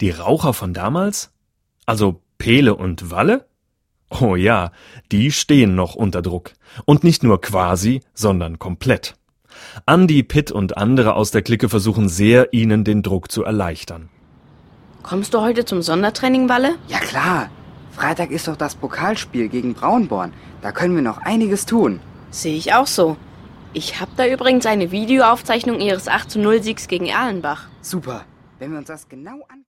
Die Raucher von damals? Also Pele und Walle? Oh ja, die stehen noch unter Druck. Und nicht nur quasi, sondern komplett. Andi, Pitt und andere aus der Clique versuchen sehr, ihnen den Druck zu erleichtern. Kommst du heute zum Sondertraining, Walle? Ja klar, Freitag ist doch das Pokalspiel gegen Braunborn. Da können wir noch einiges tun. Sehe ich auch so. Ich habe da übrigens eine Videoaufzeichnung ihres 8:0 Siegs gegen Erlenbach. Super, wenn wir uns das genau an...